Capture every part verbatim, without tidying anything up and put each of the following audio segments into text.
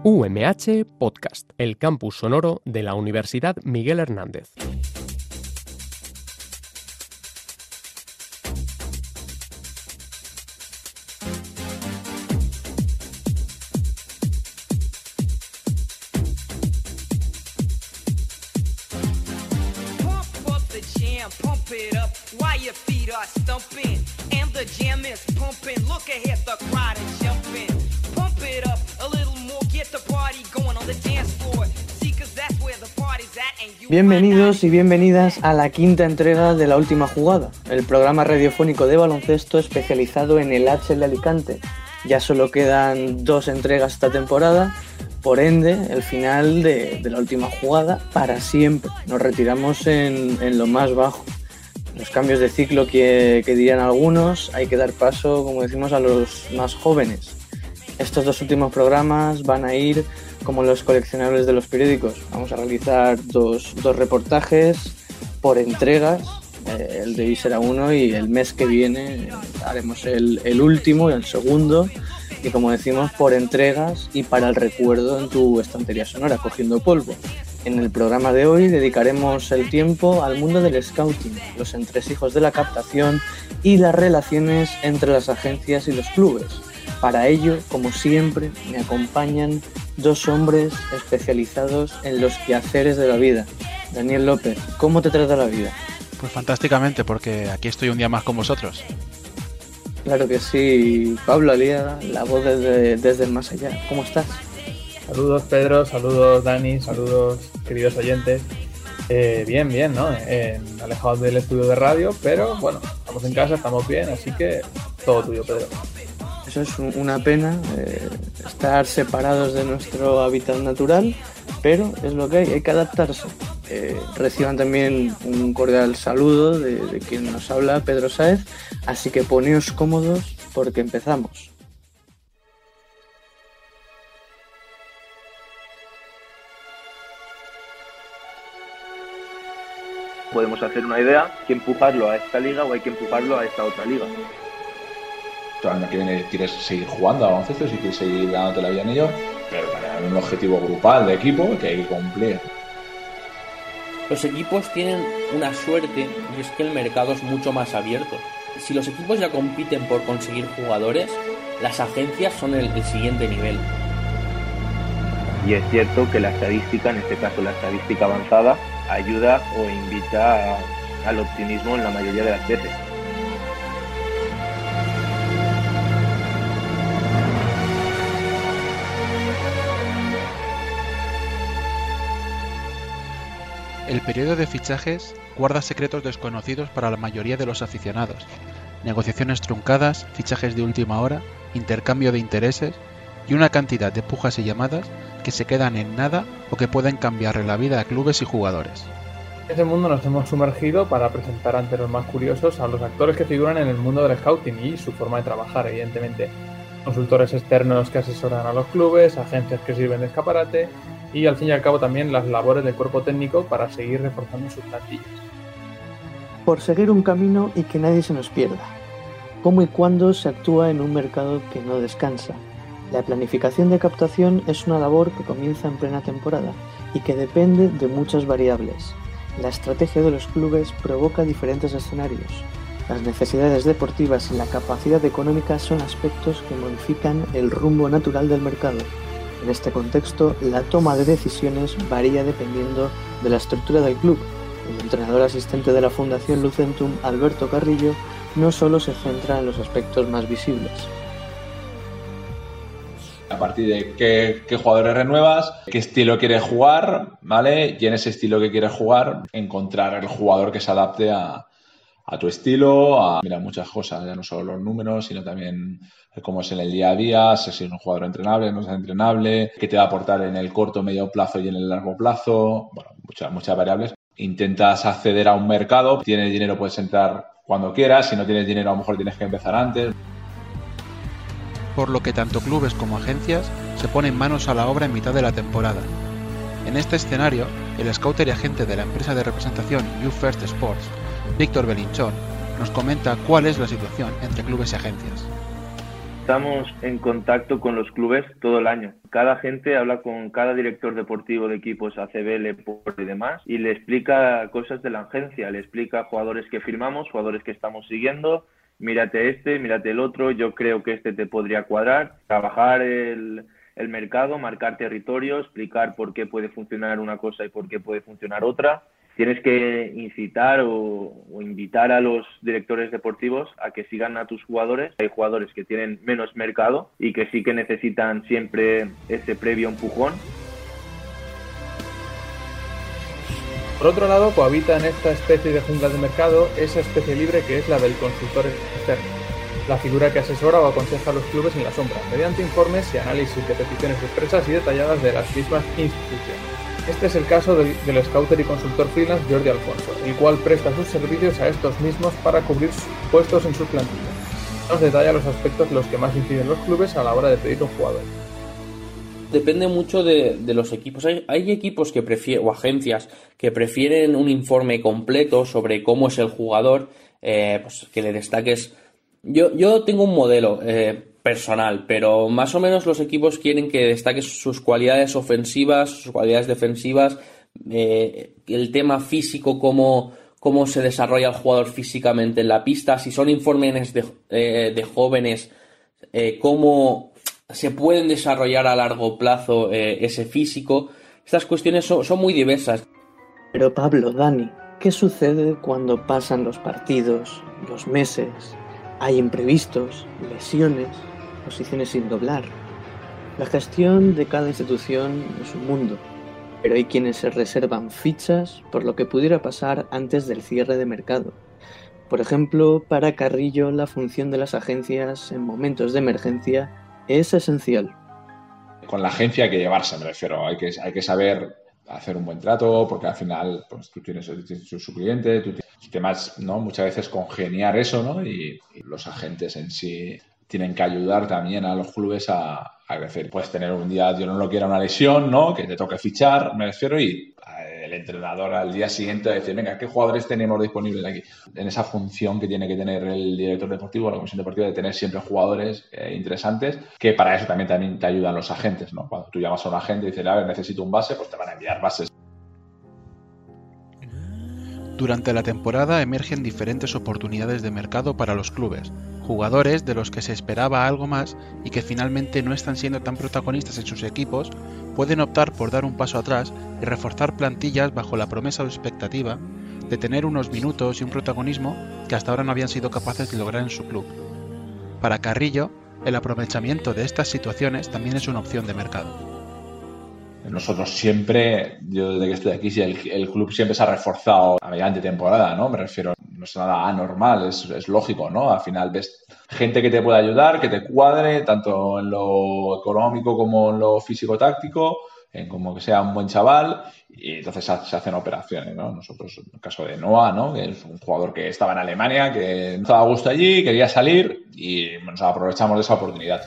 U M H Podcast, el campus sonoro de la Universidad Miguel Hernández. Bienvenidos y bienvenidas a la quinta entrega de La Última Jugada, el programa radiofónico de baloncesto especializado en el H L Alicante. Ya solo quedan dos entregas esta temporada, por ende, el final de, de La Última Jugada para siempre. Nos retiramos en, en lo más bajo. Los cambios de ciclo que, que dirían algunos, hay que dar paso, como decimos, a los más jóvenes. Estos dos últimos programas van a ir como los coleccionables de los periódicos. Vamos a realizar dos, dos reportajes por entregas. Eh, el de hoy será uno y el mes que viene haremos el, el último y el segundo. Y como decimos, por entregas y para el recuerdo en tu estantería sonora, cogiendo polvo. En el programa de hoy dedicaremos el tiempo al mundo del scouting, los entresijos de la captación y las relaciones entre las agencias y los clubes. Para ello, como siempre, me acompañan dos hombres especializados en los quehaceres de la vida. Daniel López, ¿cómo te trata la vida? Pues fantásticamente, porque aquí estoy un día más con vosotros. Claro que sí. Pablo Alía, la voz desde, desde el más allá. ¿Cómo estás? Saludos Pedro, saludos Dani, saludos queridos oyentes. Eh, bien, bien, ¿no? Eh, alejados del estudio de radio, pero bueno, estamos en casa, estamos bien, así que todo tuyo, Pedro. Eso es una pena, eh, estar separados de nuestro hábitat natural, pero es lo que hay, hay que adaptarse. Eh, reciban también un cordial saludo de, de quien nos habla, Pedro Sáez, así que poneos cómodos porque empezamos. Podemos hacer una idea, que empujarlo a esta liga o hay que empujarlo a esta otra liga. El año que viene quieres seguir jugando a baloncesto, si quieres seguir dándote la vida en ello, pero para un objetivo grupal de equipo que hay que cumplir. Los equipos tienen una suerte y es que el mercado es mucho más abierto. Si los equipos ya compiten por conseguir jugadores, las agencias son el, el siguiente nivel. Y es cierto que la estadística, en este caso la estadística avanzada, ayuda o invita a, al optimismo en la mayoría de las veces. El periodo de fichajes guarda secretos desconocidos para la mayoría de los aficionados. Negociaciones truncadas, fichajes de última hora, intercambio de intereses y una cantidad de pujas y llamadas que se quedan en nada o que pueden cambiarle la vida a clubes y jugadores. En ese mundo nos hemos sumergido para presentar ante los más curiosos a los actores que figuran en el mundo del scouting y su forma de trabajar, evidentemente. Consultores externos que asesoran a los clubes, agencias que sirven de escaparate y al fin y al cabo también las labores del cuerpo técnico para seguir reforzando sus plantillas. Por seguir un camino y que nadie se nos pierda. ¿Cómo y cuándo se actúa en un mercado que no descansa? La planificación de captación es una labor que comienza en plena temporada y que depende de muchas variables. La estrategia de los clubes provoca diferentes escenarios. Las necesidades deportivas y la capacidad económica son aspectos que modifican el rumbo natural del mercado. En este contexto, la toma de decisiones varía dependiendo de la estructura del club. El entrenador asistente de la Fundación Lucentum, Alberto Carrillo, no solo se centra en los aspectos más visibles. A partir de qué, qué jugadores renuevas, qué estilo quieres jugar, ¿vale? Y en ese estilo que quieres jugar, encontrar el jugador que se adapte a, a tu estilo, a mira, muchas cosas, ya no solo los números, sino también cómo es en el día a día, si es un jugador entrenable, no es entrenable, qué te va a aportar en el corto, medio plazo y en el largo plazo, bueno, muchas, muchas variables. Intentas acceder a un mercado, si tienes dinero puedes entrar cuando quieras, si no tienes dinero a lo mejor tienes que empezar antes. Por lo que tanto clubes como agencias se ponen manos a la obra en mitad de la temporada. En este escenario, el scouter y agente de la empresa de representación You First Sports, Víctor Belinchón, nos comenta cuál es la situación entre clubes y agencias. Estamos en contacto con los clubes todo el año. Cada agente habla con cada director deportivo de equipos A C B, Leport y demás y le explica cosas de la agencia, le explica jugadores que firmamos, jugadores que estamos siguiendo, mírate este, mírate el otro, yo creo que este te podría cuadrar, trabajar el, el mercado, marcar territorio, explicar por qué puede funcionar una cosa y por qué puede funcionar otra. Tienes que incitar o, o invitar a los directores deportivos a que sigan a tus jugadores. Hay jugadores que tienen menos mercado y que sí que necesitan siempre ese previo empujón. Por otro lado, cohabita en esta especie de jungla de mercado esa especie libre que es la del consultor externo, la figura que asesora o aconseja a los clubes en la sombra, mediante informes y análisis de peticiones expresas y detalladas de las mismas instituciones. Este es el caso del, del scouter y consultor freelance Jordi Alfonso, el cual presta sus servicios a estos mismos para cubrir puestos en sus plantillas. Nos detalla los aspectos los que más inciden los clubes a la hora de pedir un jugador. Depende mucho de, de los equipos. Hay, hay equipos que prefieren, o agencias que prefieren un informe completo sobre cómo es el jugador, eh, pues que le destaques. Yo, yo tengo un modelo eh, personal, pero más o menos los equipos quieren que destaques sus cualidades ofensivas, sus cualidades defensivas, eh, el tema físico, cómo, cómo se desarrolla el jugador físicamente en la pista, si son informes de, eh, de jóvenes, eh, cómo se pueden desarrollar a largo plazo eh, ese físico. Estas cuestiones son, son muy diversas. Pero Pablo, Dani, ¿qué sucede cuando pasan los partidos, los meses? Hay imprevistos, lesiones, posiciones sin doblar. La gestión de cada institución es un mundo, pero hay quienes se reservan fichas por lo que pudiera pasar antes del cierre de mercado. Por ejemplo, para Carrillo la función de las agencias en momentos de emergencia es esencial. Con la agencia hay que llevarse, me refiero, hay que, hay que saber hacer un buen trato, porque al final pues, tú tienes, tienes su cliente, tú tienes temas, ¿no? Muchas veces congeniar eso, ¿no? Y, y los agentes en sí tienen que ayudar también a los clubes a, a crecer. Puedes tener un día, yo no lo quiera, una lesión, ¿no? Que te toque fichar, me refiero, y el entrenador al día siguiente va a decir, venga, ¿qué jugadores tenemos disponibles aquí? En esa función que tiene que tener el director deportivo, la comisión deportiva, de tener siempre jugadores eh, interesantes, que para eso también, también te ayudan los agentes, ¿no? Cuando tú llamas a un agente y dices, a ver, necesito un base, pues te van a enviar bases. Durante la temporada emergen diferentes oportunidades de mercado para los clubes, jugadores de los que se esperaba algo más y que finalmente no están siendo tan protagonistas en sus equipos, pueden optar por dar un paso atrás y reforzar plantillas bajo la promesa o expectativa de tener unos minutos y un protagonismo que hasta ahora no habían sido capaces de lograr en su club. Para Carrillo, el aprovechamiento de estas situaciones también es una opción de mercado. Nosotros siempre, yo desde que estoy aquí, el, el club siempre se ha reforzado a mediante temporada, ¿no? Me refiero, no es nada anormal, es, es lógico, ¿no? Al final ves gente que te puede ayudar, que te cuadre, tanto en lo económico como en lo físico-táctico, en como que sea un buen chaval, y entonces se, se hacen operaciones, ¿no? Nosotros, en el caso de Noah, ¿no? Que es un jugador que estaba en Alemania, que no estaba a gusto allí, quería salir, y nos aprovechamos de esa oportunidad.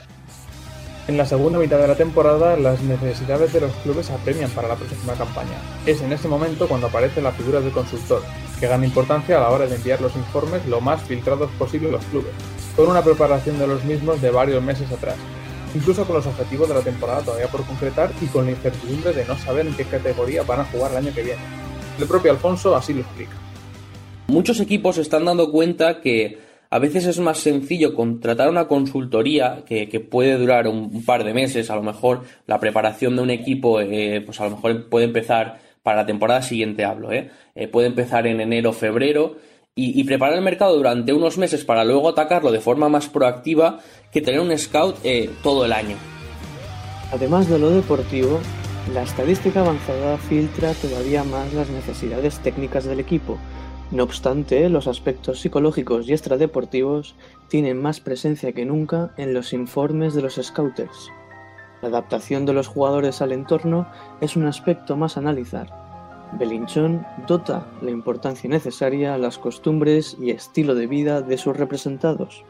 En la segunda mitad de la temporada, las necesidades de los clubes apremian para la próxima campaña. Es en ese momento cuando aparece la figura del consultor, que gana importancia a la hora de enviar los informes lo más filtrados posible a los clubes, con una preparación de los mismos de varios meses atrás, incluso con los objetivos de la temporada todavía por concretar y con la incertidumbre de no saber en qué categoría van a jugar el año que viene. El propio Alfonso así lo explica. Muchos equipos se están dando cuenta que a veces es más sencillo contratar una consultoría que, que puede durar un, un par de meses. A lo mejor la preparación de un equipo, eh, pues a lo mejor puede empezar para la temporada siguiente, hablo, ¿eh? Eh, puede empezar en enero, febrero y, y preparar el mercado durante unos meses para luego atacarlo de forma más proactiva que tener un scout eh, todo el año. Además de lo deportivo, la estadística avanzada filtra todavía más las necesidades técnicas del equipo. No obstante, los aspectos psicológicos y extradeportivos tienen más presencia que nunca en los informes de los scouters. La adaptación de los jugadores al entorno es un aspecto más a analizar. Belinchón dota la importancia necesaria a las costumbres y estilo de vida de sus representados.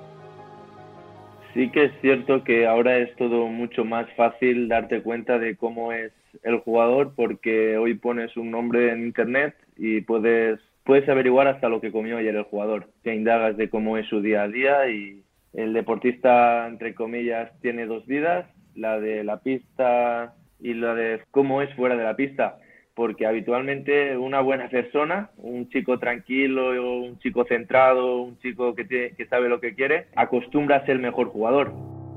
Sí que es cierto que ahora es todo mucho más fácil darte cuenta de cómo es el jugador, porque hoy pones un nombre en internet y puedes... Puedes averiguar hasta lo que comió ayer el jugador. Te indagas de cómo es su día a día y, El deportista, entre comillas, tiene dos vidas, la de la pista y la de cómo es fuera de la pista. Porque habitualmente una buena persona, un chico tranquilo, un chico centrado, un chico que, tiene, que sabe lo que quiere, acostumbra a ser el mejor jugador.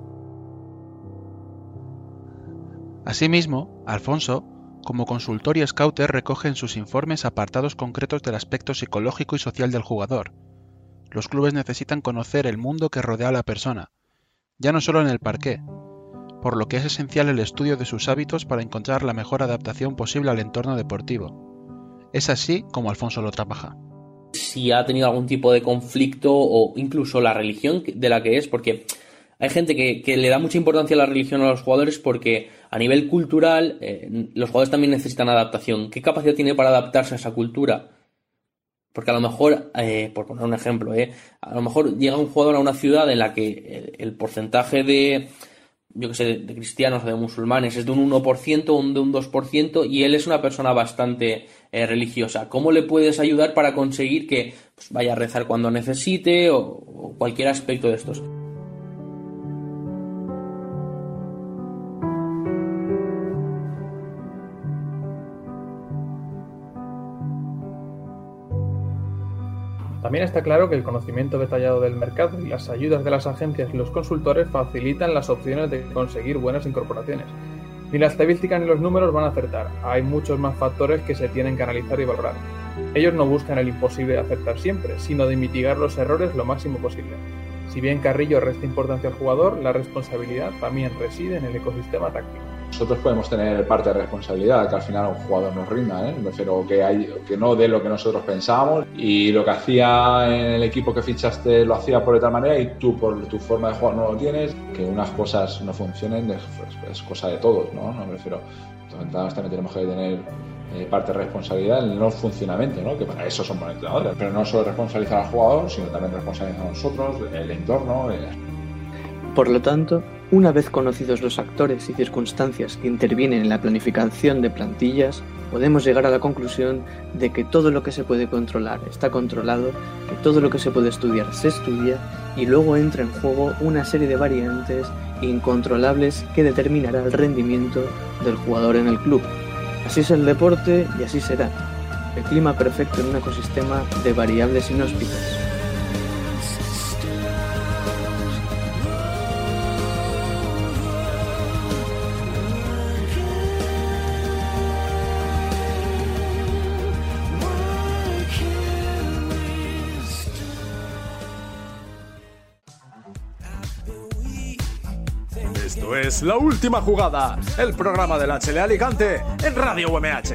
Asimismo, Alfonso, como consultor y scouter, recoge en sus informes apartados concretos del aspecto psicológico y social del jugador. Los clubes necesitan conocer el mundo que rodea a la persona, ya no solo en el parqué, por lo que es esencial el estudio de sus hábitos para encontrar la mejor adaptación posible al entorno deportivo. Es así como Alfonso lo trabaja. Si ha tenido algún tipo de conflicto o incluso la religión de la que es, porque hay gente que, que le da mucha importancia a la religión a los jugadores porque a nivel cultural eh, los jugadores también necesitan adaptación. ¿Qué capacidad tiene para adaptarse a esa cultura? Porque a lo mejor, eh, por poner un ejemplo, eh, a lo mejor llega un jugador a una ciudad en la que el, el porcentaje de, yo que sé, de cristianos o de musulmanes es de un uno por ciento o de un dos por ciento y él es una persona bastante eh, religiosa. ¿Cómo le puedes ayudar para conseguir que pues, vaya a rezar cuando necesite o, o cualquier aspecto de estos? También está claro que el conocimiento detallado del mercado y las ayudas de las agencias y los consultores facilitan las opciones de conseguir buenas incorporaciones. Ni la estadística ni los números van a acertar, hay muchos más factores que se tienen que analizar y valorar. Ellos no buscan el imposible de acertar siempre, sino de mitigar los errores lo máximo posible. Si bien Carrillo resta importancia al jugador, la responsabilidad también reside en el ecosistema táctico. Nosotros podemos tener parte de responsabilidad, que al final un jugador nos rinda, ¿eh? Me refiero que, hay, que no dé lo que nosotros pensábamos y lo que hacía en el equipo que fichaste lo hacía por otra manera y tú por tu forma de jugar no lo tienes. Que unas cosas no funcionen es, es, es cosa de todos, ¿no? No me refiero, entonces también tenemos que tener eh, parte de responsabilidad en el no funcionamiento, ¿no? Que para eso somos entrenadores, pero no solo responsabilizar al jugador, sino también responsabilizar a nosotros, el entorno. El... Por lo tanto, una vez conocidos los actores y circunstancias que intervienen en la planificación de plantillas, podemos llegar a la conclusión de que todo lo que se puede controlar está controlado, que todo lo que se puede estudiar se estudia y luego entra en juego una serie de variantes incontrolables que determinará el rendimiento del jugador en el club. Así es el deporte y así será. El clima perfecto en un ecosistema de variables inhóspitas. Esto es La Última Jugada, el programa del H L Alicante en Radio U M H.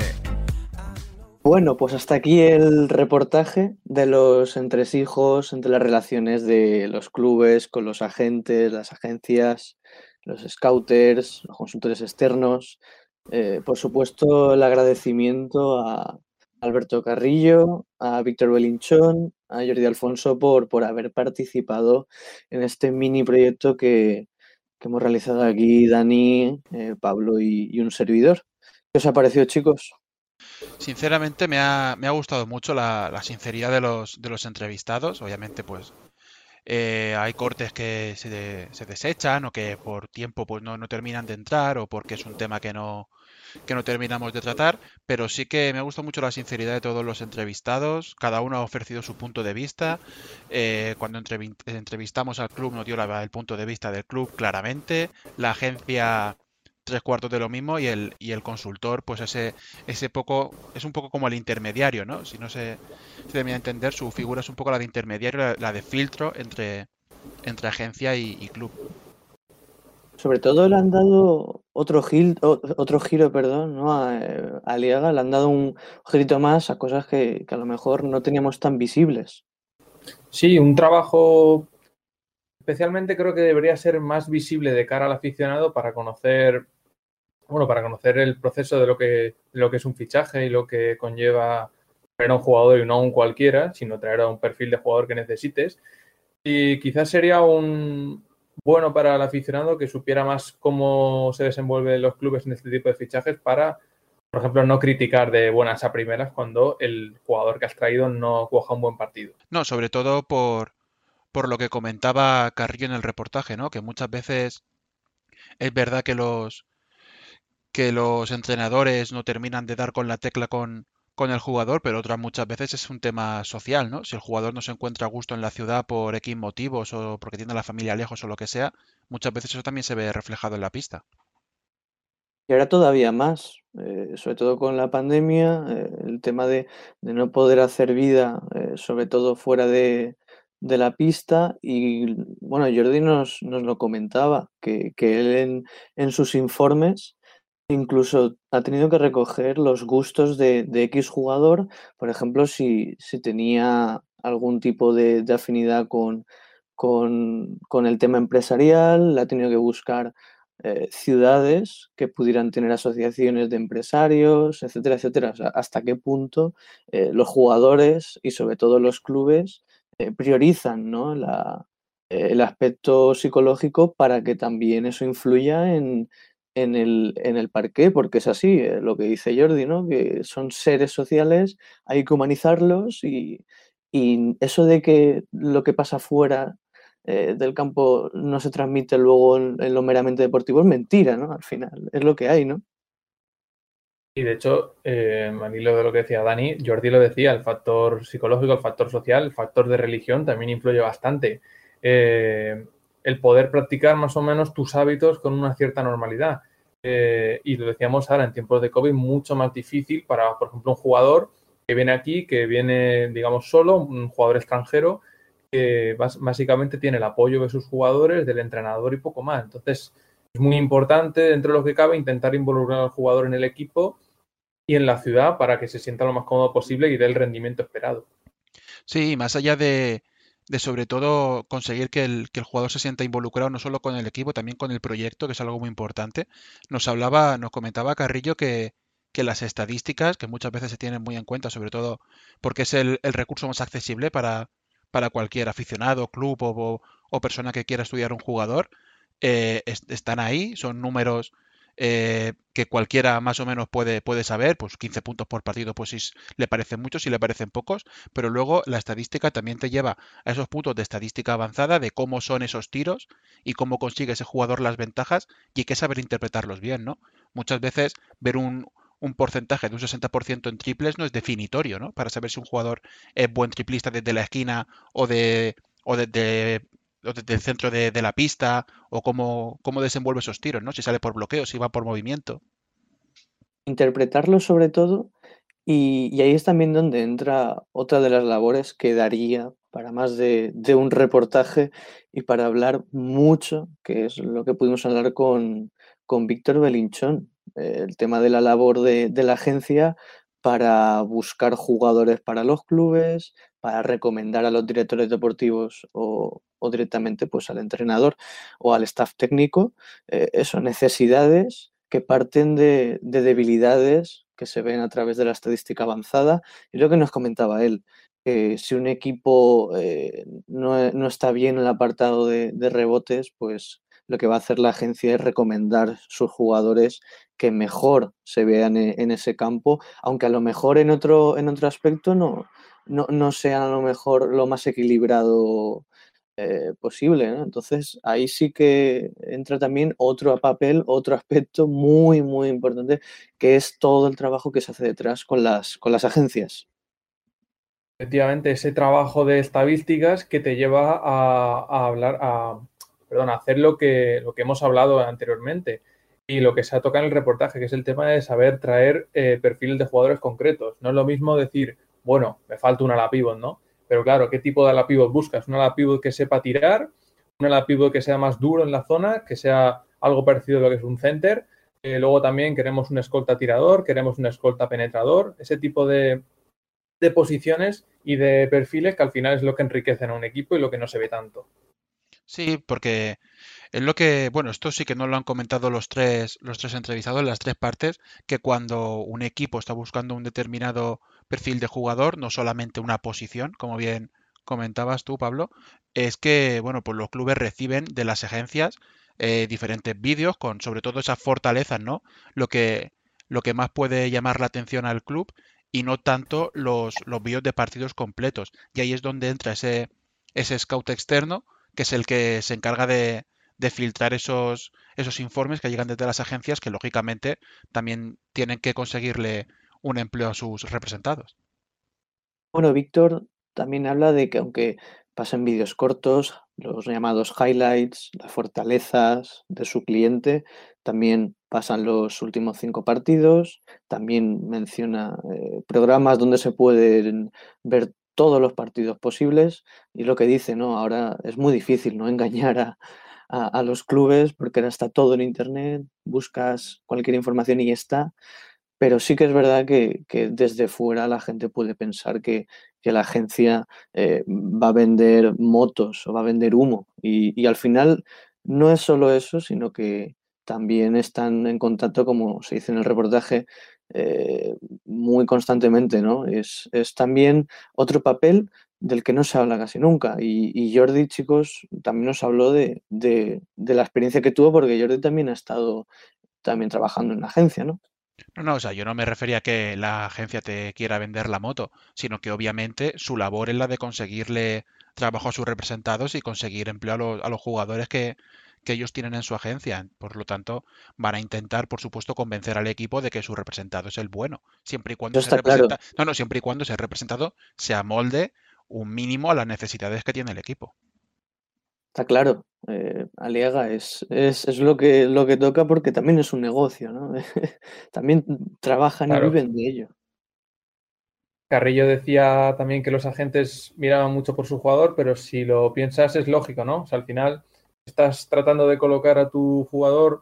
Bueno, pues hasta aquí el reportaje de los entresijos entre las relaciones de los clubes con los agentes, las agencias, los scouters, los consultores externos. Eh, por supuesto, el agradecimiento a Alberto Carrillo, a Víctor Belinchón, a Jordi Alfonso por, por haber participado en este mini proyecto que, que hemos realizado aquí Dani, eh, Pablo y, y un servidor. ¿Qué os ha parecido, chicos? Sinceramente me ha, me ha gustado mucho la, la sinceridad de los, de los entrevistados. Obviamente pues eh, hay cortes que se, de, se desechan o que por tiempo pues no, no terminan de entrar o porque es un tema que no, que no terminamos de tratar, pero sí que me ha gustado mucho la sinceridad de todos los entrevistados. Cada uno ha ofrecido su punto de vista. Eh, cuando entrevi entrevistamos al club nos dio la, el punto de vista del club claramente. La agencia tres cuartos de lo mismo y el, y el consultor pues ese, ese poco es un poco como el intermediario, ¿no? Si no se, se termina de entender, su figura es un poco la de intermediario, la, la de filtro entre, entre agencia y, y club. Sobre todo le han dado otro, gil, otro giro, perdón, ¿no? a, a Liaga, le han dado un girito más a cosas que, que a lo mejor no teníamos tan visibles. Sí, un trabajo especialmente creo que debería ser más visible de cara al aficionado para conocer, bueno, para conocer el proceso de lo que, de lo que es un fichaje y lo que conlleva traer a un jugador y no a un cualquiera, sino traer a un perfil de jugador que necesites. Y quizás sería un bueno para el aficionado que supiera más cómo se desenvuelven los clubes en este tipo de fichajes para, por ejemplo, no criticar de buenas a primeras cuando el jugador que has traído no cuaja un buen partido. No, sobre todo por por lo que comentaba Carrillo en el reportaje, ¿no? Que muchas veces es verdad que los que los entrenadores no terminan de dar con la tecla con, con el jugador, pero otras muchas veces es un tema social, ¿no? Si el jugador no se encuentra a gusto en la ciudad por X motivos o porque tiene a la familia lejos o lo que sea, muchas veces eso también se ve reflejado en la pista. Y ahora todavía más, eh, sobre todo con la pandemia, eh, el tema de, de no poder hacer vida, eh, sobre todo fuera de, de la pista. Y bueno, Jordi nos, nos lo comentaba, que, que él en, en sus informes incluso ha tenido que recoger los gustos de, de X jugador, por ejemplo, si, si tenía algún tipo de, de afinidad con, con, con el tema empresarial, ha tenido que buscar eh, ciudades que pudieran tener asociaciones de empresarios, etcétera, etcétera. O sea, hasta qué punto eh, los jugadores y sobre todo los clubes eh, priorizan, ¿no? la, eh, el aspecto psicológico para que también eso influya en, en el, en el parqué, porque es así, eh, lo que dice Jordi, ¿no? Que son seres sociales, hay que humanizarlos y, y eso de que lo que pasa fuera eh, del campo no se transmite luego en, en lo meramente deportivo es mentira, ¿no? Al final, es lo que hay, ¿no? Y de hecho, eh, al hilo de lo que decía Dani, Jordi lo decía, el factor psicológico, el factor social, el factor de religión también influye bastante. Eh, el poder practicar más o menos tus hábitos con una cierta normalidad. Eh, y lo decíamos ahora, en tiempos de COVID, mucho más difícil para, por ejemplo, un jugador que viene aquí, que viene, digamos, solo, un jugador extranjero, que bas- básicamente tiene el apoyo de sus jugadores, del entrenador y poco más. Entonces, es muy importante, dentro de lo que cabe, intentar involucrar al jugador en el equipo y en la ciudad para que se sienta lo más cómodo posible y dé el rendimiento esperado. Sí, más allá de, de sobre todo conseguir que el, que el jugador se sienta involucrado no solo con el equipo, también con el proyecto, que es algo muy importante. Nos hablaba, nos comentaba Carrillo que, que las estadísticas, que muchas veces se tienen muy en cuenta, sobre todo porque es el, el recurso más accesible para, para cualquier aficionado, club o, o- o persona que quiera estudiar un jugador, eh, es- están ahí, son números eh, que cualquiera más o menos puede, puede saber, pues quince puntos por partido, pues si s- le parecen muchos, si le parecen pocos, pero luego la estadística también te lleva a esos puntos de estadística avanzada de cómo son esos tiros y cómo consigue ese jugador las ventajas y hay que saber interpretarlos bien, ¿no? Muchas veces ver un, un porcentaje de un sesenta por ciento en triples no es definitorio, ¿no? Para saber si un jugador es buen triplista desde la esquina o de o desde o desde el centro de, de la pista o cómo, cómo desenvuelve esos tiros, ¿no? Si sale por bloqueo, si va por movimiento. Interpretarlo sobre todo. Y, y ahí es también donde entra otra de las labores que daría para más de, de un reportaje y para hablar mucho, que es lo que pudimos hablar con, con Víctor Belinchón, eh, el tema de la labor de, de la agencia para buscar jugadores para los clubes, para recomendar a los directores deportivos o, o directamente pues al entrenador o al staff técnico, eh, eso, necesidades que parten de, de debilidades que se ven a través de la estadística avanzada. Y lo que nos comentaba él, que si un equipo eh, no, no está bien en el apartado de, de rebotes, pues lo que va a hacer la agencia es recomendar sus jugadores que mejor se vean en, en ese campo, aunque a lo mejor en otro, en otro aspecto no, no, no sean a lo mejor lo más equilibrado eh, posible, ¿no? Entonces ahí sí que entra también otro papel, otro aspecto muy, muy importante, que es todo el trabajo que se hace detrás con las, con las agencias. Efectivamente, ese trabajo de estadísticas que te lleva a, a hablar, a, perdón, a hacer lo que, lo que hemos hablado anteriormente y lo que se ha tocado en el reportaje, que es el tema de saber traer eh, perfiles de jugadores concretos. No es lo mismo decir, bueno, me falta un ala pivot, ¿no? Pero claro, ¿qué tipo de ala pivot buscas? ¿Un ala pivot que sepa tirar? ¿Un ala pivot que sea más duro en la zona? ¿Que sea algo parecido a lo que es un center? Eh, luego también queremos un escolta tirador, queremos un escolta penetrador, ese tipo de, de posiciones y de perfiles que al final es lo que enriquecen a un equipo y lo que no se ve tanto. Sí, porque es lo que, bueno, esto sí que no lo han comentado los tres, los tres entrevistados en las tres partes, que cuando un equipo está buscando un determinado perfil de jugador, no solamente una posición, como bien comentabas tú, Pablo, es que, bueno, pues los clubes reciben de las agencias eh, diferentes vídeos con sobre todo esas fortalezas, ¿no? Lo que, lo que más puede llamar la atención al club y no tanto los, los vídeos de partidos completos. Y ahí es donde entra ese ese scout externo, que es el que se encarga de, de filtrar esos, esos informes que llegan desde las agencias, que lógicamente también tienen que conseguirle un empleo a sus representados. Bueno, Víctor también habla de que aunque pasen vídeos cortos, los llamados highlights, las fortalezas de su cliente, también pasan los últimos cinco partidos, también menciona eh, programas donde se pueden ver todos los partidos posibles y lo que dice, ¿no? Ahora es muy difícil, ¿no? Engañar a, a, a los clubes porque ahora está todo en internet, buscas cualquier información y está. Pero sí que es verdad que, que desde fuera la gente puede pensar que, que la agencia eh, va a vender motos o va a vender humo. Y, y al final no es solo eso, sino que también están en contacto, como se dice en el reportaje, eh, muy constantemente, ¿no? Es, es también otro papel del que no se habla casi nunca. Y, y Jordi, chicos, también nos habló de, de, de la experiencia que tuvo, porque Jordi también ha estado también trabajando en la agencia, ¿no? No, no, o sea, yo no me refería a que la agencia te quiera vender la moto, sino que obviamente su labor es la de conseguirle trabajo a sus representados y conseguir empleo a los, a los jugadores que, que ellos tienen en su agencia. Por lo tanto, van a intentar, por supuesto, convencer al equipo de que su representado es el bueno, siempre y cuando Eso se está claro. representa, no, no, siempre y cuando ese representado se amolde un mínimo a las necesidades que tiene el equipo. Está claro, eh, Aliaga es, es, es lo que, lo que toca porque también es un negocio, ¿no? También trabajan y Claro. viven de ello. Carrillo decía también que los agentes miraban mucho por su jugador, pero si lo piensas es lógico, ¿no? O sea, al final estás tratando de colocar a tu jugador,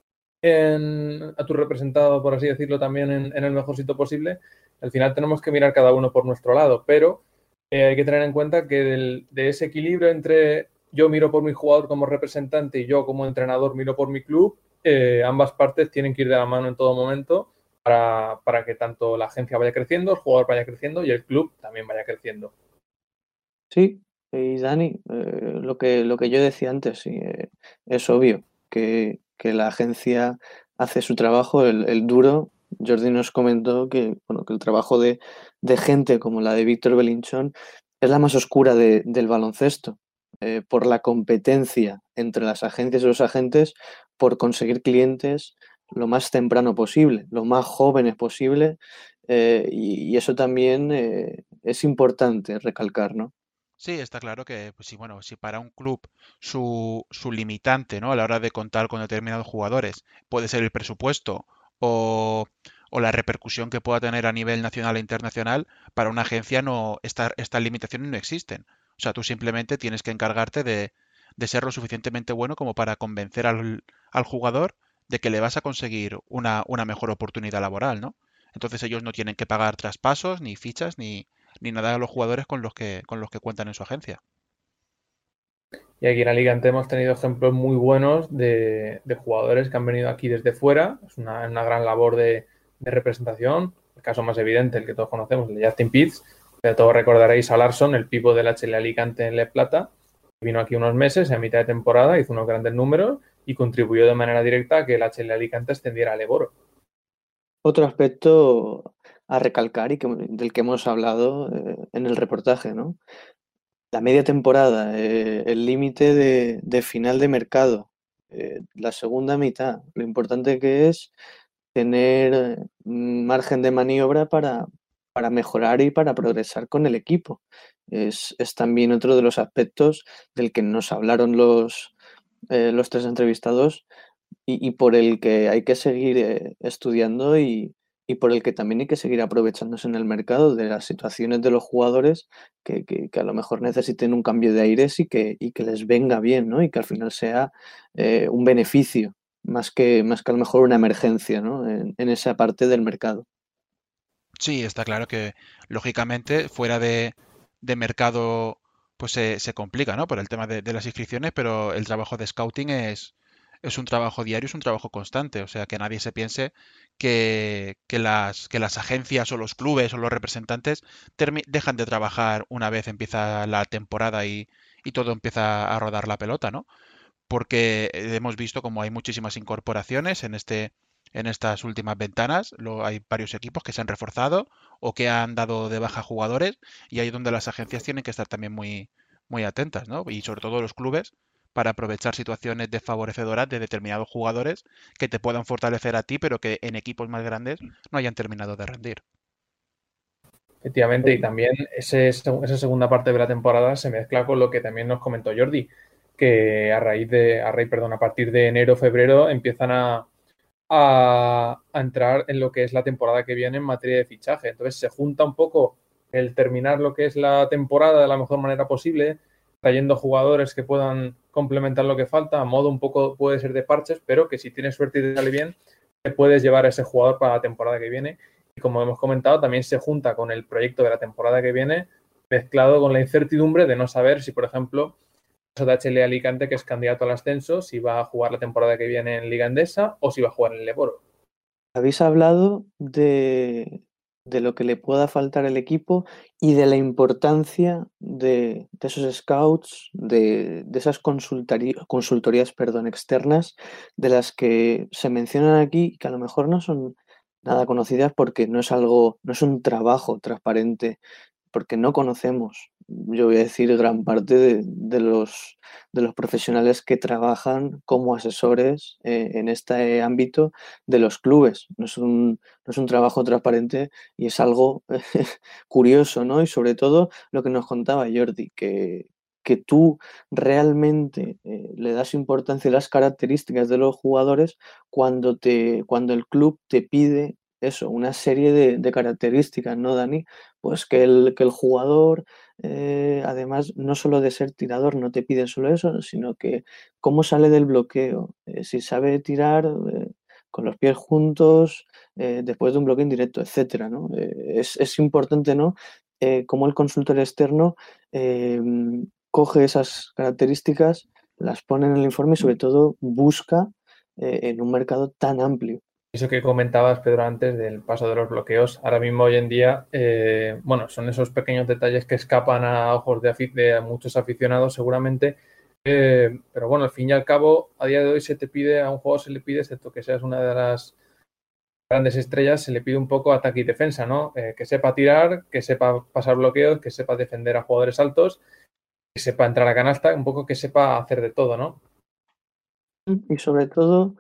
en, a tu representado, por así decirlo, también en, en el mejor sitio posible. Al final tenemos que mirar cada uno por nuestro lado, pero eh, hay que tener en cuenta que del, de ese equilibrio entre yo miro por mi jugador como representante y yo como entrenador miro por mi club, eh, ambas partes tienen que ir de la mano en todo momento para, para que tanto la agencia vaya creciendo, el jugador vaya creciendo y el club también vaya creciendo. Sí, y Dani, eh, lo que, lo que yo decía antes, sí, eh, es obvio que, que la agencia hace su trabajo, el, el duro. Jordi nos comentó que, bueno, que el trabajo de, de gente como la de Víctor Belinchón es la más oscura de, del baloncesto, eh, por la competencia entre las agencias y los agentes por conseguir clientes lo más temprano posible, lo más jóvenes posible, eh, y, y eso también eh, es importante recalcar, ¿no? Sí, está claro que, pues sí, bueno, si para un club su, su limitante, ¿no? A la hora de contar con determinados jugadores puede ser el presupuesto o, o la repercusión que pueda tener a nivel nacional e internacional, para una agencia no, esta- estas limitaciones no existen. O sea, tú simplemente tienes que encargarte de, de ser lo suficientemente bueno como para convencer al, al jugador de que le vas a conseguir una, una mejor oportunidad laboral, ¿no? Entonces ellos no tienen que pagar traspasos, ni fichas, ni ni nada a los jugadores con los que, con los que cuentan en su agencia. Y aquí en la Liga Ante hemos tenido ejemplos muy buenos de, de jugadores que han venido aquí desde fuera. Es una, una gran labor de, de representación. El caso más evidente, el que todos conocemos, el de Justin Pitts. De todos recordaréis a Larson, el pivo del H L Alicante en Le Plata. Vino aquí unos meses, a mitad de temporada, hizo unos grandes números y contribuyó de manera directa a que el H L Alicante ascendiera al Eboro. Otro aspecto a recalcar y que, del que hemos hablado eh, en el reportaje, ¿no? La media temporada, eh, el límite de, de final de mercado, eh, la segunda mitad, lo importante que es tener eh, margen de maniobra para, para mejorar y para progresar con el equipo. Es, es también otro de los aspectos del que nos hablaron los, eh, los tres entrevistados y, y por el que hay que seguir eh, estudiando y, y por el que también hay que seguir aprovechándose en el mercado de las situaciones de los jugadores que, que, que a lo mejor necesiten un cambio de aires y que, y que les venga bien, ¿no? Y que al final sea eh, un beneficio más que, más que a lo mejor una emergencia, ¿no? En, en esa parte del mercado. Sí, está claro que lógicamente fuera de, de mercado pues se, se complica, ¿no? Por el tema de, de las inscripciones, pero el trabajo de scouting es, es un trabajo diario, es un trabajo constante. O sea, que nadie se piense que, que las, que las agencias o los clubes o los representantes termi- dejan de trabajar una vez empieza la temporada y, y todo empieza a rodar la pelota, ¿no? Porque hemos visto como hay muchísimas incorporaciones en este, en estas últimas ventanas. Lo, hay varios equipos que se han reforzado o que han dado de baja jugadores, y ahí es donde las agencias tienen que estar también muy, muy atentas, ¿no? Y sobre todo los clubes, para aprovechar situaciones desfavorecedoras de determinados jugadores que te puedan fortalecer a ti, pero que en equipos más grandes no hayan terminado de rendir. Efectivamente, y también ese, esa segunda parte de la temporada se mezcla con lo que también nos comentó Jordi, que a raíz de, a raíz, perdón, a partir de enero, febrero empiezan a, a, a entrar en lo que es la temporada que viene en materia de fichaje. Entonces se junta un poco el terminar lo que es la temporada de la mejor manera posible, trayendo jugadores que puedan complementar lo que falta, a modo un poco puede ser de parches, pero que si tienes suerte y te sale bien, te puedes llevar a ese jugador para la temporada que viene. Y como hemos comentado, también se junta con el proyecto de la temporada que viene, mezclado con la incertidumbre de no saber si, por ejemplo, el H L Alicante, que es candidato al ascenso, si va a jugar la temporada que viene en Liga Endesa o si va a jugar en el Leboro. Habéis hablado de, de lo que le pueda faltar al equipo y de la importancia de, de esos scouts, de, de esas consultorías perdón, externas, de las que se mencionan aquí, que a lo mejor no son nada conocidas porque no es algo, no es un trabajo transparente, porque no conocemos, yo voy a decir, gran parte de, de, los, de los profesionales que trabajan como asesores eh, en este ámbito de los clubes. No es un, no es un trabajo transparente y es algo eh, curioso, ¿no? Y sobre todo lo que nos contaba Jordi, que, que tú realmente eh, le das importancia a las características de los jugadores cuando, te, cuando el club te pide eso, una serie de, de características, ¿no, Dani? Pues que el, que el jugador, eh, además, no solo de ser tirador, no te pide solo eso, sino que cómo sale del bloqueo, eh, si sabe tirar eh, con los pies juntos, eh, después de un bloqueo indirecto, etcétera, ¿no? Eh, es, es importante, ¿no? Eh, cómo el consultor externo eh, coge esas características, las pone en el informe y sobre todo busca eh, en un mercado tan amplio. Eso que comentabas, Pedro, antes del paso de los bloqueos, ahora mismo hoy en día, eh, bueno, son esos pequeños detalles que escapan a ojos de, afic- de muchos aficionados seguramente, eh, pero bueno, al fin y al cabo, a día de hoy se te pide, a un jugador se le pide, excepto que seas una de las grandes estrellas, se le pide un poco ataque y defensa, ¿no? Eh, que sepa tirar, que sepa pasar bloqueos, que sepa defender a jugadores altos, que sepa entrar a canasta, un poco que sepa hacer de todo, ¿no? Y sobre todo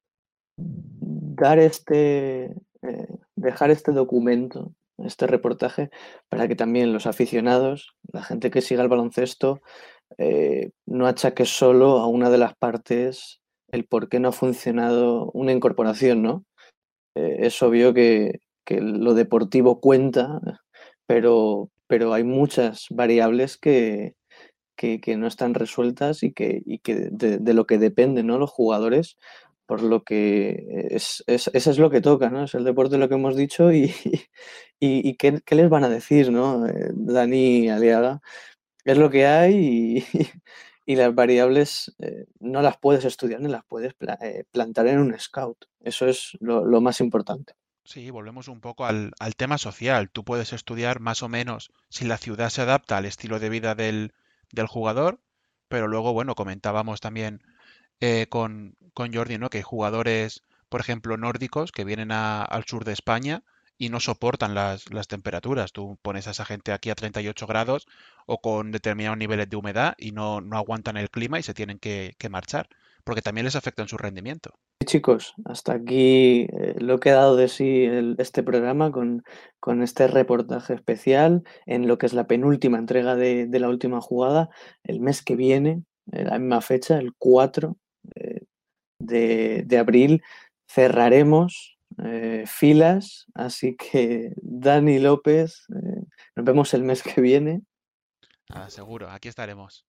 dar este, eh, dejar este documento, este reportaje, para que también los aficionados, la gente que siga el baloncesto, eh, no achaque solo a una de las partes el por qué no ha funcionado una incorporación, ¿no? Eh, es obvio que, que lo deportivo cuenta, pero, pero hay muchas variables que, que, que no están resueltas y que, y que de, de lo que dependen, ¿no? Los jugadores. Por lo que es, es, eso es lo que toca, ¿no? Es el deporte lo que hemos dicho y, y, y qué, qué les van a decir, ¿no? Eh, Dani Aliaga, es lo que hay y, y las variables eh, no las puedes estudiar ni las puedes pla- eh, plantar en un scout. Eso es lo, lo más importante. Sí, volvemos un poco al, al tema social. Tú puedes estudiar más o menos si la ciudad se adapta al estilo de vida del, del jugador, pero luego, bueno, comentábamos también eh, con, con Jordi, ¿no? Que hay jugadores, por ejemplo, nórdicos que vienen a- al sur de España y no soportan las, las temperaturas. Tú pones a esa gente aquí a treinta y ocho grados o con determinados niveles de humedad y no, no aguantan el clima y se tienen que, que marchar, porque también les afecta en su rendimiento. Y chicos, hasta aquí eh, lo que ha dado de sí el- este programa con, con este reportaje especial en lo que es la penúltima entrega de, de la última jugada. El mes que viene, en la misma fecha, el cuatro eh, de, de abril, cerraremos eh, filas. Así que Dani López, eh, nos vemos el mes que viene. Ah, seguro, aquí estaremos.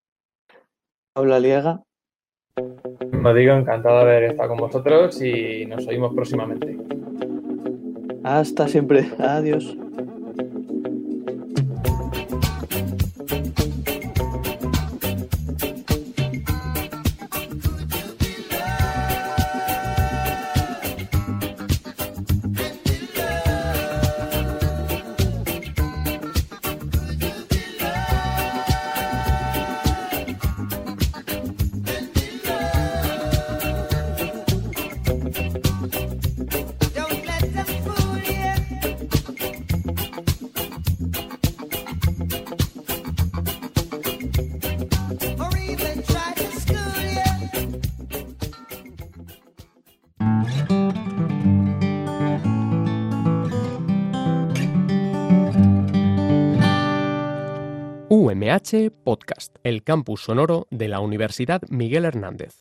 Pablo Aliaga. Me digo, encantado de haber estado con vosotros y nos oímos próximamente. Hasta siempre. Adiós. M H Podcast, el campus sonoro de la Universidad Miguel Hernández.